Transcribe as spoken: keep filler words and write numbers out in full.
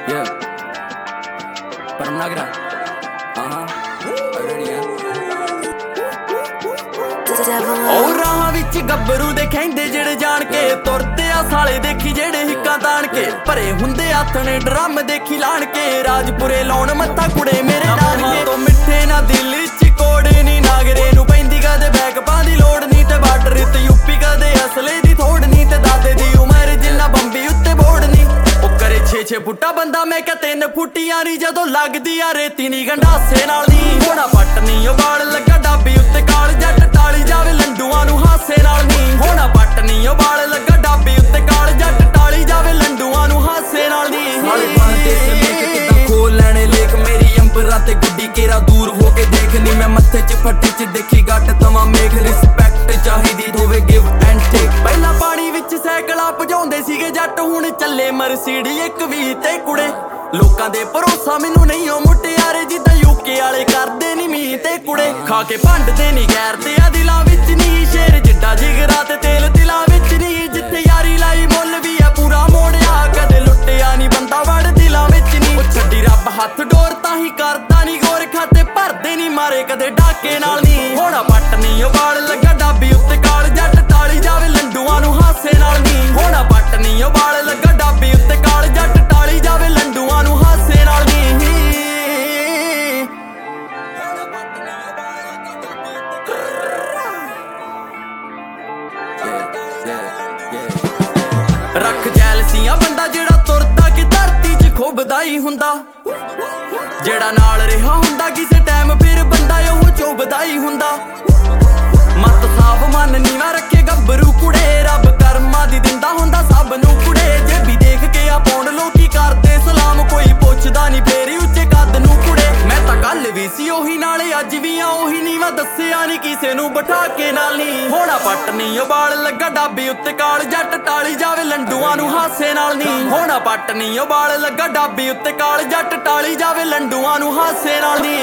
Yeah. Paranagra. Uh-huh. Already, yeah. ਉਹ ਰਾਹਾਂ ਵਿੱਚ ਗੱਭਰੂ ਦੇ ਕਹਿੰਦੇ ਜਿਹੜੇ ਜਾਣ ਕੇ ਤੁਰਦੇ ਆ ਸਾਲੇ ਦੇਖੀ ਜਿਹੜੇ ਹਿੱਕਾਂ ਤਾਣ ਕੇ ਭਰੇ ਹੁੰਦੇ ਹੱਥ ਨੇ ਡਰਮ ਦੇਖੀ ਲਾਣ ਕੇ ਰਾਜਪੁਰੇ ਲਾਉਣ ਮੱਥਾ ਕੁੜੇ ਮੇਰੇ ਨਾਨਕੇ ਤੋਂ ਮਿੱਠੇ ਨਾ ਦਿਲ ਚ ਕੋੜੇ ਨੀ ਨਾਗਰੇ ਨੂੰ ਪੈਂਦੀ ਕਦੇ ਬੈਕ ਪਾਂ ਦੀ ਲੋੜ ਨੀ ਤੇ ਬਾਰਡਰ ਤੇ ਯੂਪੀ ਕਦੇ ਅਸਲੇ ਦੀ ਥੋੜ ਨੀ ਤੇ ਦਾਦੇ ਦੀ ਉਮਰ ਜਿੰਨਾ ਬੰਬੀ ਉੱਤੇ ਬੋੜ ਨੀ ਉਹ ਕਰੇ ਛੇ ਛੇ ਫੁੱਟਾ ਬੰਦਾ ਮੈਂ ਕਿਹਾ ਤਿੰਨ ਫੁੱਟੀਆਂ ਨੀ ਜਦੋਂ ਲੱਗਦੀ ਆ ਰੇਤੀ ਨੀ ਗੰਡਾਸੇ ਨਾਲ ਨੀ ਹੋਣਾ ਪੱਟ ਨੀ ਉਹ ਬਾਲ ਲੱਗਾ ਡਾਬੀ ਉੱਤੇ ਕਾਲ ਜੱਟ ਟਾਲੀ ਜਾਵੇ ਲੰਡੂਆਂ ਨੂੰ ਹਾਸੇ ਨਾਲ ਨੀ ਹੋਣਾ ਪੱਟ ਨੀ ਉਹ ਬਾਲ ਲੱਗਾ ਡਾਬੀ ਉੱਤੇ ਕਾਲ ਜੱਟ ਟਾਲੀ ਜਾਵੇ ਲੰਡੂਆਂ ਨੂੰ ਹਾਸੇ ਨਾਲ ਨੀ ਹਾਲੇ ਪਾਂਦੇ ਸੇ ਲੇਖ ਕਿਦਾਂ ਖੋਲ ਲੈਣੇ ਲੇਖ ਮੇਰੀ ਅੰਬਰਾਂ ਤੇ ਗੁੱਡੀ ਕੇਰਾ ਦੂਰ ਹੋ ਕੇ ਦੇਖਨੀ ਮੈਂ ਮੱਥੇ ਚ ਫੱਟੀ ਚ ਦੇਖੀ ਗੱਟ ਤਵਾਂ ਮੇਖ ਰਿਸਪੈਕਟ ਚਾਹੀਦੀ ਹੋਵੇ ਗਿਵ ਐਂਡ ਟੇਕ ਪਹਿਲਾਂ ਪਾਣੀ ਵਿੱਚ ਸਾਈਕਲਾਂ ਭਜਾਉਂਦੇ ਸੀਗੇ ਜੱਟ ਹੁਣ ਚੱਲੇ ਮਰਸੀਡੀ ਇੱਕ ਵੀ ਤੇ ਕੁੜੇ ਲੋਕਾਂ ਦੇ ਭਰੋਸਾ ਮੈਨੂੰ ਨਹੀਂ ਉਹ ਮੁਟਿਆਰੇ ਜਿੱਦਾਂ ਯੂਕੇ ਵਾਲੇ ਕਰਦੇ ਨੀ ਮੀਂਹ ਤੇ ਕੁੜੇ ਖਾ ਕੇ ਭੰਡਦੇ ਨੀ ਗੈਰ ਤੇ ਆ ਦਿਲਾਂ ਵਿੱਚ ਨੀ ਸ਼ੇਰ ਜਿੱਡਾ ਜਿਗਰਾ ਤੇ ਤੇਲ ਦਿਲਾਂ ਵਿੱਚ ਨੀ ਜਿੱਥੇ ਯਾਰੀ ਲਾਈ ਮੁੱਲ ਵੀ ਆ ਪੂਰਾ ਮੋੜਿਆ ਕਦੇ ਲੁੱਟਿਆ ਨੀ ਬੰਦਾ ਵੜ ਦਿਲਾਂ ਵਿੱਚ ਨੀ ਉਹ ਛੱਡੀ ਰੱਬ ਹੱਥ ਡੋਰ ਤਾਂ ਹੀ ਕਰਦਾ ਨੀ ਗੋਰ ਖਾਤੇ ਭਰਦੇ ਨੀ ਮਾਰੇ ਕਦੇ ਡਾਕੇ ਨਾਲ ਨੀ ਹੋਣਾ ਪੱਟ ਨੀ ਉਹ ਬਾਲ ਲੱਗਾ ਡਾਬੀ ਉੱਤੇ ਕਾਲ ਜੱਟ ਟਾਲੀ ਜਾਵੇ ਲੰਡੂਆਂ ਨੂੰ ਹਾਸੇ ਨਾਲ ਨੀ ਹੋਣਾ ਪੱਟ ਨੀ ਉਹ ਬਾਲ ਲੱਗਾ ਡਾਬੀ ਉੱਤੇ ਕਾਲ ਜੱਟ ਟਾਲੀ ਜਾਵੇ ਲੰਡੂਆਂ ਨੂੰ ਹਾਸੇ ਨਾਲ ਨੀ ਰੱਖ ਜੈਲਸੀਆਂ ਬੰਦਾ ਜਿਹੜਾ ਤੁਰਦਾ ਕਿ ਧਰਤੀ 'ਚ ਖੁੱਬਦਾ ਹੀ ਹੁੰਦਾ ਜਿਹੜਾ ਨਾਲ ਰਿਹਾ ਹੁੰਦਾ ਕਿਸੇ ਟਾਈਮ ਫਿਰ ਬੰਦਾ ਉਹ ਚੁੱਭਦਾ ਹੀ ਹੁੰਦਾ ਮੱਤ ਸਾਫ ਮਨ ਨੀਵਾ ਰੱਖੇ ਗੱਭਰੂ ਕੁੜੇ ਰੱਬ ਕਰਮਾਂ ਦੀ ਦਿੰਦਾ ਹੁੰਦਾ ਸਭ ਨੂੰ ਕੁੜੇ ਜੇ ਵੀ ਦੇਖ ਕੇ ਆ ਪੌਂਡ ਲੋਕੀ ਕਰਦੇ ਸਲਾਮ ਕੋਈ ਪੁੱਛਦਾ ਨੀ ਫੇਰ ਉੱਚੇ ਕੱਦ ਨੂੰ ਕੁੜੇ ਮੈਂ ਤਾਂ ਕੱਲ ਵੀ ਸੀ ਉਹੀ ਨਾਲੇ ਅੱਜ ਵੀ ਆ ਉਹੀ ਨੀਵਾ ਦੱਸਿਆ ਨੀ ਕਿਸੇ ਨੂੰ ਬਿਠਾ ਕੇ ਨਾਲ ਨੀ ਹੋਣਾ ਪੱਟ ਨੀ ਉਹ ਬਾਲ ਲੱਗਾ ਡਾਬੀ ਉੱਤੇ ਕਾਲ ਜੱਟ ਟਾਲੀ ਜਾਵੇ ਲੰਡੂਆਂ ਨੂੰ ਹਾਸੇ ਨਾਲ ਨੀ ਹੋਣਾ ਪੱਟ ਨੀ ਉਹ ਬਾਲ ਲੱਗਾ ਡਾਬੀ ਉੱਤੇ ਕਾਲ ਜੱਟ ਟਾਲੀ ਜਾਵੇ ਲੰਡੂਆਂ ਨੂੰ ਹਾਸੇ ਨਾਲ ਨੀ